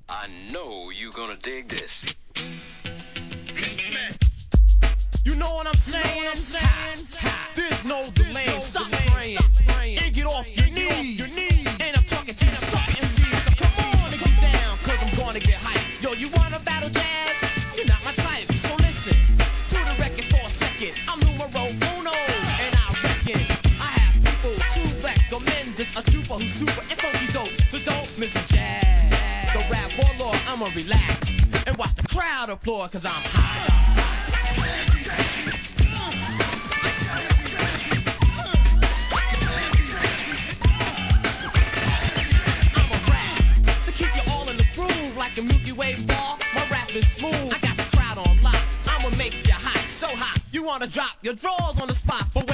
I know you gonna dig this. You know what I'm saying? There's no delay. Stop praying and get off your knees. And I'm talking to you sucker MCs. So come on and get down, cause I'm gonna get hyped. Yo, you wanna battle jazz? You're not my type. So listen to the record for a second. I'm numero uno, and I reckon I have people to recommend this. A trooper who's super and funky dope. So don't miss the jazz. The rap warlord, I'ma relax and watch the crowd applaud, cause I'm high. A Milky Way ball, my rap is smooth. I got the crowd on lock. I'ma make you hot, so hot. You wanna drop your drawers on the spot, but